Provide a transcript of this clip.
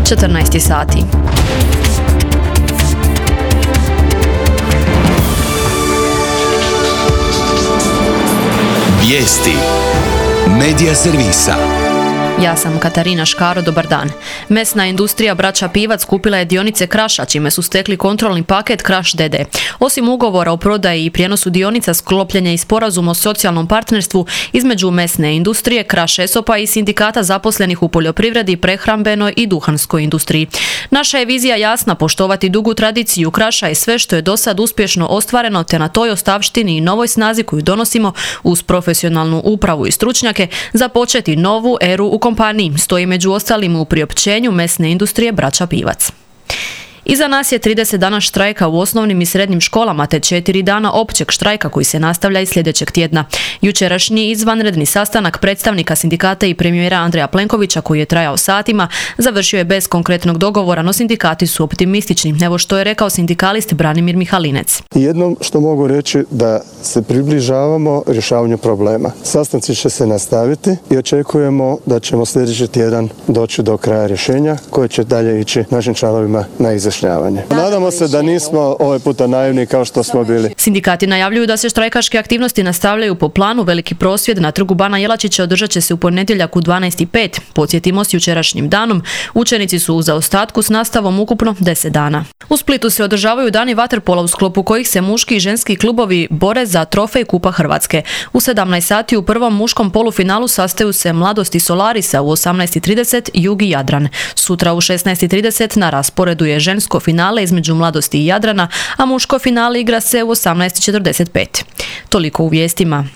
14 sati. Vijesti Medija servisa. Ja sam Katarina Škaro, dobar dan. Mesna industrija Braća Pivac kupila je dionice Kraša, čime su stekli kontrolni paket Kraš d.d. Osim ugovora o prodaji i prijenosu dionica, sklopljen je i sporazum o socijalnom partnerstvu između mesne industrije, Kraš ESOP-a i sindikata zaposlenih u poljoprivredi, prehrambenoj i duhanskoj industriji. Naša je vizija jasna: poštovati dugu tradiciju Kraša i sve što je do sad uspješno ostvareno, te na toj ostavštini i novoj snazi koju donosimo uz profesionalnu upravu i stručnjake započeti novu eru u kompaniji, stoji među ostalim u priopćenju mesne industrije Braća Pivac. Iza nas je 30 dana štrajka u osnovnim i srednjim školama te 4 dana općeg štrajka koji se nastavlja i sljedećeg tjedna. Jučerašnji izvanredni sastanak predstavnika sindikata i premijera Andreja Plenkovića, koji je trajao satima, završio je bez konkretnog dogovora, no sindikati su optimistični. Evo što je rekao sindikalist Branimir Mihalinec. Jednom što mogu reći da se približavamo rješavanju problema. Sastanci će se nastaviti i očekujemo da ćemo sljedeći tjedan doći do kraja rješenja koje će dalje ići našim članovima na izjašnjavanje. Nadamo se da nismo ovaj puta naivni kao što smo bili. Sindikati najavljuju da se štrajkaške aktivnosti nastavljaju po planu. Veliki prosvjed na trgu Bana Jelačića održat će se u ponedjeljak u 12:05. Podsjetimo, s jučerašnjim danom učenici su u zaostatku s nastavom ukupno 10 dana. U Splitu se održavaju dani vaterpola u sklopu kojih se muški i ženski klubovi bore za trofej Kupa Hrvatske. U 17 sati u prvom muškom polufinalu sastaju se Mladost i Solarisa, u 18:30 Jug i Jadran. Sutra u 16:30 na rasporedu je žensko finale između Mladosti i Jadrana, a muško finale igra se u 18:45. Toliko u vijestima.